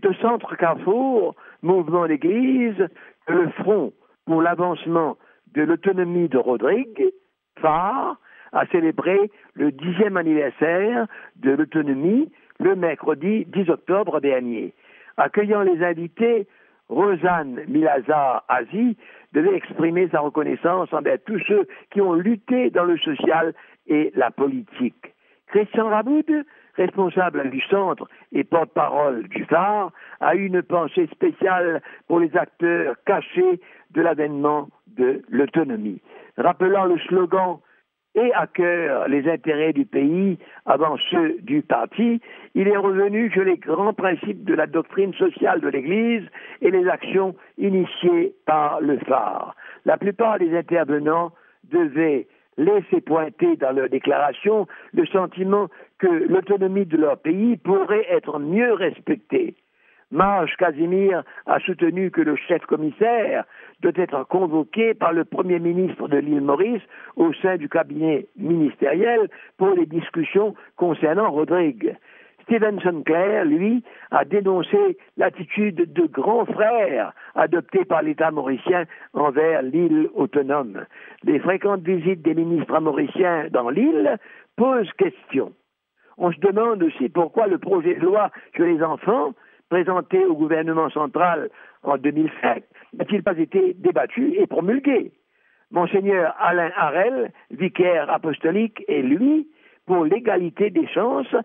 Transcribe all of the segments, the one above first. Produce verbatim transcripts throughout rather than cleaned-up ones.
C'est au centre Carrefour, mouvement d'église, que le Front pour l'avancement de l'autonomie de Rodrigue, phare, a célébré le dixième anniversaire de l'autonomie le mercredi dix octobre dernier. Accueillant les invités, Rosanne Milazar-Azi devait exprimer sa reconnaissance envers tous ceux qui ont lutté dans le social et la politique. Christian Raboud, responsable du centre et porte-parole du phare, a eu une pensée spéciale pour les acteurs cachés de l'avènement de l'autonomie. Rappelant le slogan « Et à cœur les intérêts du pays avant ceux du parti », il est revenu sur les grands principes de la doctrine sociale de l'Église et les actions initiées par le phare. La plupart des intervenants devaient laisser pointer dans leur déclaration le sentiment que l'autonomie de leur pays pourrait être mieux respectée. Marge Casimir a soutenu que le chef commissaire doit être convoqué par le Premier ministre de l'île Maurice au sein du cabinet ministériel pour les discussions concernant Rodrigue. Stevenson Clair, lui, a dénoncé l'attitude de grand frère adoptée par l'État mauricien envers l'île autonome. Les fréquentes visites des ministres mauriciens dans l'île posent question. On se demande aussi pourquoi le projet de loi sur les enfants, présenté au gouvernement central en deux mille cinq, n'a-t-il pas été débattu et promulgué. Monseigneur Alain Harel, vicaire apostolique, est lui pour l'égalité des chances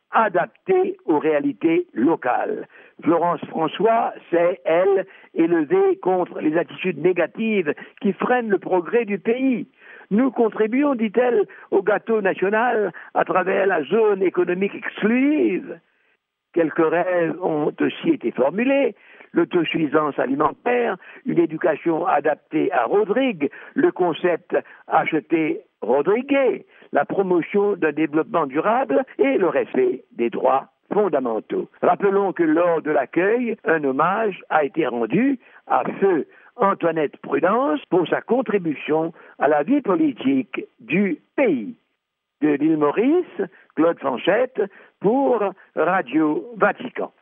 adaptée aux réalités locales. Florence François s'est, elle, élevée contre les attitudes négatives qui freinent le progrès du pays. Nous contribuons, dit-elle, au gâteau national à travers la zone économique exclusive. Quelques rêves ont aussi été formulés, l'autosuffisance alimentaire, une éducation adaptée à Rodrigue, le concept acheter Rodriguez, la promotion d'un développement durable et le respect des droits fondamentaux. Rappelons que lors de l'accueil, un hommage a été rendu à feu Antoinette Prudence pour sa contribution à la vie politique du pays. De l'île Maurice, Claude Fanchette pour Radio Vatican.